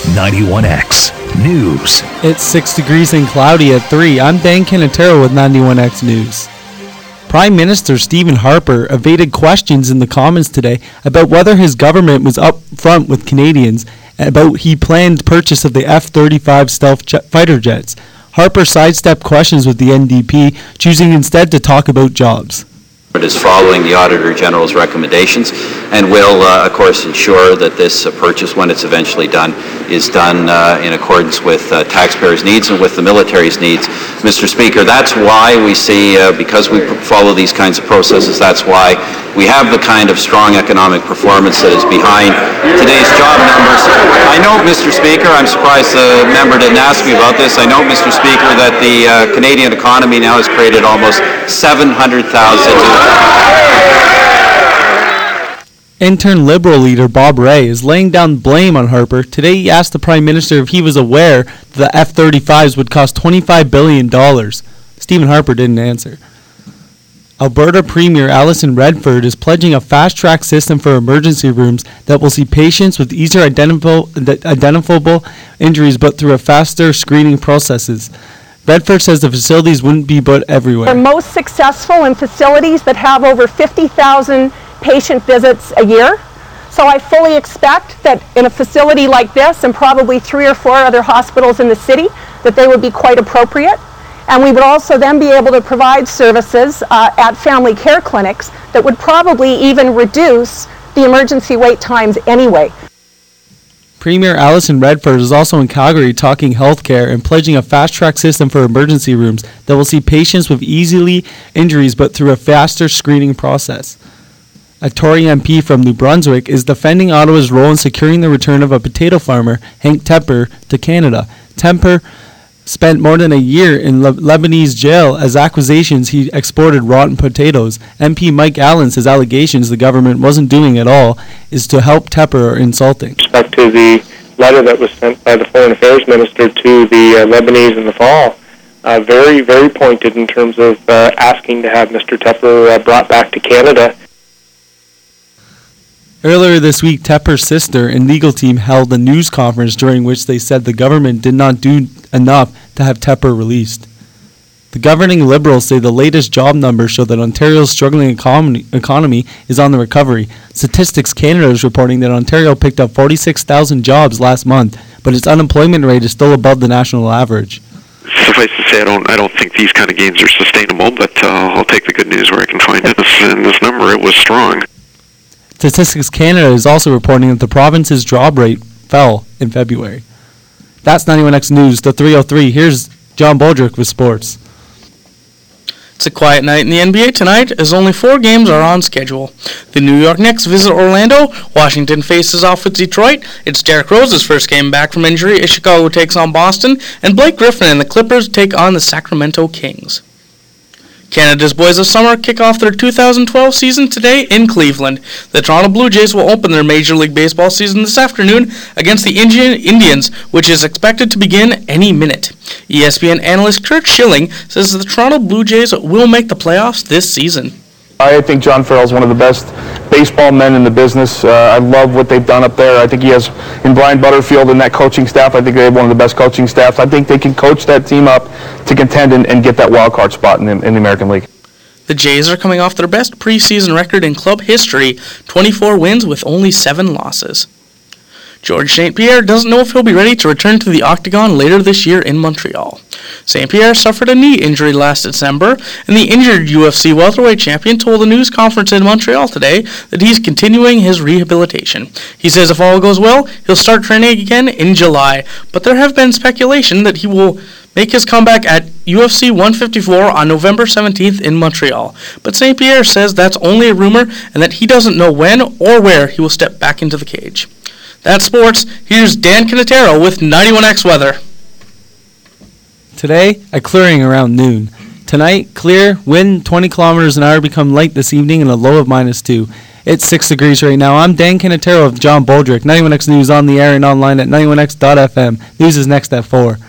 91X News. It's 6 degrees and cloudy at 3. I'm Dan Canatero with 91X News. Prime Minister Stephen Harper evaded questions in the Commons today about whether his government was up front with Canadians about he planned purchase of the F-35 stealth fighter jets. Harper sidestepped questions with the NDP, choosing instead to talk about jobs. It is following the Auditor General's recommendations and will, of course, ensure that this purchase, when it's eventually done, is done in accordance with taxpayers' needs and with the military's needs. Mr. Speaker, that's why we see, because we follow these kinds of processes, that's why we have the kind of strong economic performance that is behind today's job numbers. I note, Mr. Speaker, I'm surprised the member didn't ask me about this. I note, Mr. Speaker, that the Canadian economy now has created almost 700,000 Intern Liberal leader Bob Rae is laying down blame on Harper. Today he asked the Prime Minister if he was aware that the F-35s would cost $25 billion. Stephen Harper didn't answer. Alberta Premier Alison Redford is pledging a fast-track system for emergency rooms that will see patients with easier identifiable injuries but through a faster screening processes. Redford says the facilities wouldn't be built everywhere. We're most successful in facilities that have over 50,000 patient visits a year. So I fully expect that in a facility like this, and probably 3 or 4 other hospitals in the city, that they would be quite appropriate. And we would also then be able to provide services at family care clinics that would probably even reduce the emergency wait times anyway. Premier Alison Redford is also in Calgary talking healthcare and pledging a fast-track system for emergency rooms that will see patients with easily injuries but through a faster screening process. A Tory MP from New Brunswick is defending Ottawa's role in securing the return of a potato farmer, Hank Tepper, to Canada. Tepper spent more than a year in Lebanese jail as accusations he exported rotten potatoes. MP Mike Allen says allegations the government wasn't doing at all is to help Tepper are insulting. With respect to the letter that was sent by the Foreign Affairs Minister to the Lebanese in the fall, very, very pointed in terms of asking to have Mr. Tepper brought back to Canada. Earlier this week, Tepper's sister and legal team held a news conference during which they said the government did not do enough to have Tepper released. The governing Liberals say the latest job numbers show that Ontario's struggling economy is on the recovery. Statistics Canada is reporting that Ontario picked up 46,000 jobs last month, but its unemployment rate is still above the national average. Suffice to say, I don't think these kind of gains are sustainable, but I'll take the good news where I can find it. And this number, it was strong. Statistics Canada is also reporting that the province's job rate fell in February. That's 91X News, the 303. Here's John Boldrick with sports. It's a quiet night in the NBA tonight as only 4 games are on schedule. The New York Knicks visit Orlando, Washington faces off with Detroit, it's Derrick Rose's first game back from injury as Chicago takes on Boston, and Blake Griffin and the Clippers take on the Sacramento Kings. Canada's Boys of Summer kick off their 2012 season today in Cleveland. The Toronto Blue Jays will open their Major League Baseball season this afternoon against the Indians, which is expected to begin any minute. ESPN analyst Curt Schilling says the Toronto Blue Jays will make the playoffs this season. I think John Farrell is one of the best baseball men in the business. I love what they've done up there. I think he has, in Brian Butterfield and that coaching staff, I think they have one of the best coaching staffs. I think they can coach that team up to contend and get that wild card spot in the American League. The Jays are coming off their best preseason record in club history, 24 wins with only 7 losses. Georges St-Pierre doesn't know if he'll be ready to return to the Octagon later this year in Montreal. St-Pierre suffered a knee injury last December, and the injured UFC welterweight champion told a news conference in Montreal today that he's continuing his rehabilitation. He says if all goes well, he'll start training again in July, but there have been speculation that he will make his comeback at UFC 154 on November 17th in Montreal. But St-Pierre says that's only a rumor and that he doesn't know when or where he will step back into the cage. That's sports. Here's Dan Canatero with 91X Weather. Today, a clearing around noon. Tonight, clear, wind 20 kilometers an hour become light this evening and a low of -2. It's 6 degrees right now. I'm Dan Canatero of John Boldrick. 91X News on the air and online at 91x.fm. News is next at 4.